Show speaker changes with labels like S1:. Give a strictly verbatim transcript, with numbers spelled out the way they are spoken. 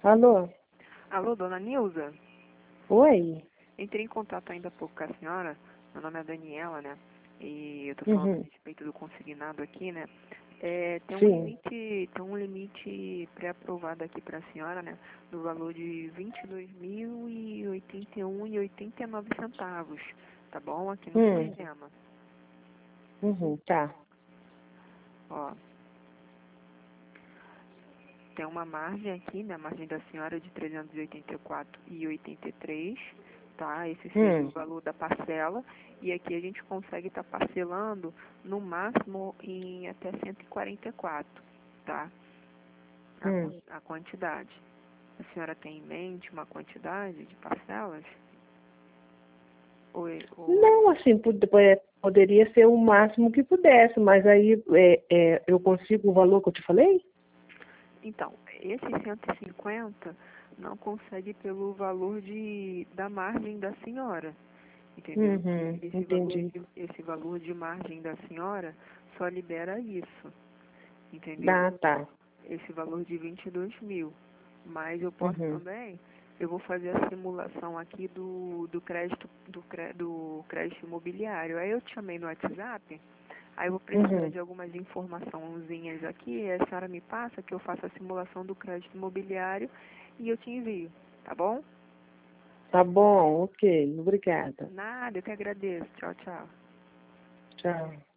S1: Alô?
S2: Alô, dona Nilza?
S1: Oi?
S2: Entrei em contato ainda há pouco com a senhora. Meu nome é Daniela, né? E eu tô falando a
S1: Uhum.
S2: respeito do consignado aqui, né? É, tem um
S1: Sim.
S2: limite, tem um limite pré-aprovado aqui para a senhora, né? Do valor de vinte e dois mil e oitenta e um e oitenta e nove centavos, tá bom? Aqui no
S1: Hum.
S2: sistema.
S1: Uhum, tá.
S2: Ó, tem uma margem aqui, né? A margem da senhora de trezentos e oitenta e quatro e oitenta e três, tá? Esse seria o
S1: Hum.
S2: valor da parcela. E aqui a gente consegue estar parcelando no máximo em até cento e quarenta e quatro, tá? A,
S1: Hum.
S2: a quantidade. A senhora tem em mente uma quantidade de parcelas? Ou, ou...
S1: Não, assim, pod- é, poderia ser o máximo que pudesse, mas aí é, é, eu consigo o valor que eu te falei?
S2: Então, esse cento e cinquenta não consegue pelo valor de, da margem da senhora. Entendeu?
S1: Uhum,
S2: Esse valor
S1: entendi.
S2: de, esse valor de margem da senhora só libera isso, entendeu?
S1: Ah, tá.
S2: Esse valor de vinte e dois mil. Mas eu posso
S1: Uhum.
S2: também, eu vou fazer a simulação aqui do, do crédito do, cre- do crédito imobiliário. Aí eu te chamei no WhatsApp, aí eu vou precisar
S1: Uhum.
S2: de algumas informaçõezinhas aqui, a senhora me passa que eu faço a simulação do crédito imobiliário e eu te envio, tá bom?
S1: Tá bom, ok. Obrigada.
S2: Nada, eu que agradeço. Tchau, tchau.
S1: Tchau.